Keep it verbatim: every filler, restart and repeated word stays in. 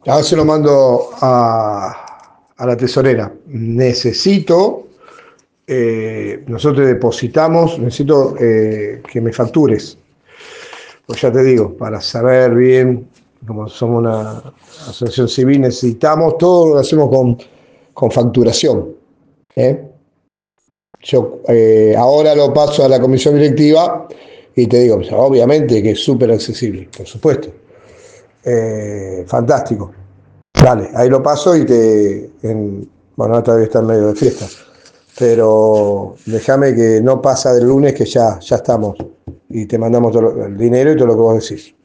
Ahora se lo mando a, a la tesorera. Necesito, eh, nosotros depositamos, necesito eh, que me factures. Pues ya te digo, para saber bien, como somos una asociación civil, necesitamos, todo lo hacemos con, con facturación. ¿eh? Yo eh, ahora lo paso a la comisión directiva y te digo, pues, obviamente que es súper accesible, por supuesto. Eh, fantástico. Dale, ahí lo paso y te... En, bueno, ahora todavía está en medio de fiesta, pero déjame que no pasa del lunes que ya, ya estamos y te mandamos todo lo- el dinero y todo lo que vos decís.